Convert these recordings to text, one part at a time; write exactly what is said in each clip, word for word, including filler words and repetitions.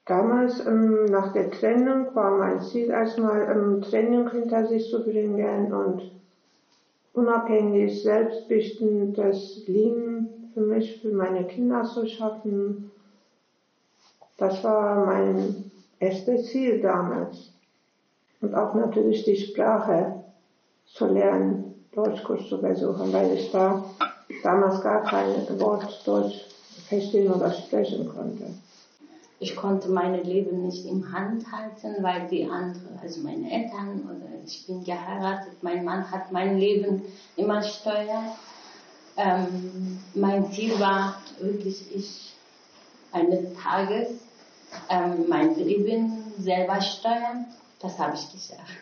Damals, ähm, nach der Trennung, war mein Ziel erstmal, ähm, Trennung hinter sich zu bringen und unabhängig, selbstbestimmtes Leben für mich, für meine Kinder zu schaffen. Das war mein erstes Ziel damals. Und auch natürlich die Sprache zu lernen, Deutschkurs zu besuchen, weil ich da damals gar kein Wort Deutsch verstehen oder sprechen konnte. Ich konnte mein Leben nicht in Hand halten, weil die anderen, also meine Eltern oder ich bin geheiratet, mein Mann hat mein Leben immer steuert. Ähm, mein Ziel war wirklich, ich eines Tages ähm, mein Leben selber steuern. Das habe ich geschafft.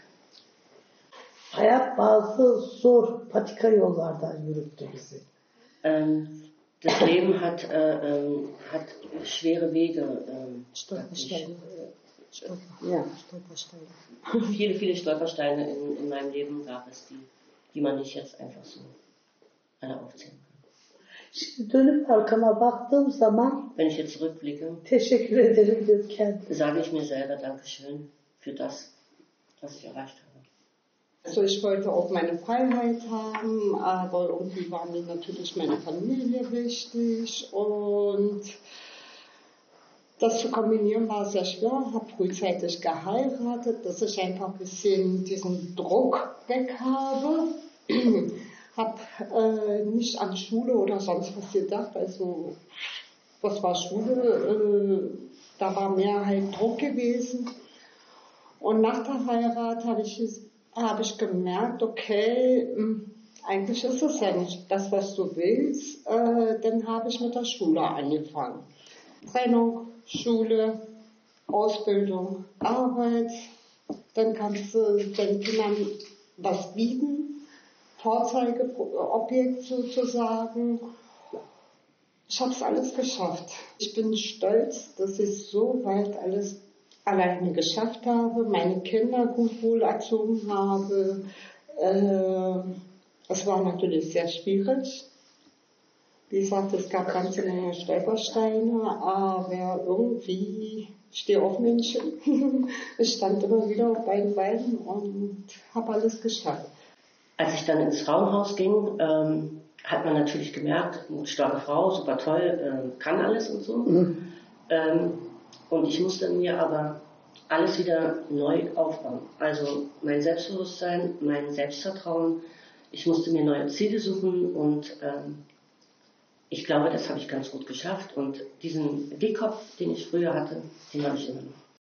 Hayat bazı zor patika yollardan yürüttü bizi. Ähm, das Leben hat, äh, ähm, hat schwere Wege. Ähm, Stolpersteine. Ja. Stolpersteine. Viele, viele Stolpersteine in, in meinem Leben gab es, die, die man nicht jetzt einfach so alle aufzählen kann. Şimdi dönüp arkama baktığım zaman Wenn ich jetzt zurückblicke, teşekkür ederim diyorum kendime. sage ich mir selber Dankeschön für das, was ich erreicht habe. Also ich wollte auch meine Freiheit haben, aber irgendwie war mir natürlich meine Familie wichtig und das zu kombinieren war sehr schwer. Ich habe frühzeitig geheiratet, dass ich einfach ein bisschen diesen Druck weg habe. habe äh, nicht an Schule oder sonst was gedacht, also was war Schule, äh, da war mehr halt Druck gewesen. Und nach der Heirat habe ich, hab ich gemerkt, okay, mh, eigentlich ist es ja nicht das, was du willst. Äh, dann habe ich mit der Schule angefangen. Trennung, Schule, Ausbildung, Arbeit, dann kannst du den Kindern was bieten. Vorzeigeobjekt sozusagen. Ich habe es alles geschafft. Ich bin stolz, dass ich so weit alles alleine geschafft habe, meine Kinder gut wohl erzogen habe. Es war natürlich sehr schwierig. Wie gesagt, es gab ganze Menge Stolpersteine, aber irgendwie stehe auf Menschen. Ich stand immer wieder auf beiden Beinen und habe alles geschafft. Als ich dann ins Frauenhaus ging, ähm, hat man natürlich gemerkt, eine starke Frau, super toll, äh, kann alles und so. Mhm. Ähm, und ich musste mir aber alles wieder neu aufbauen. Also mein Selbstbewusstsein, mein Selbstvertrauen. Ich musste mir neue Ziele suchen und ähm, ich glaube, das habe ich ganz gut geschafft. Und diesen Dickkopf, den ich früher hatte, den habe ich immer noch.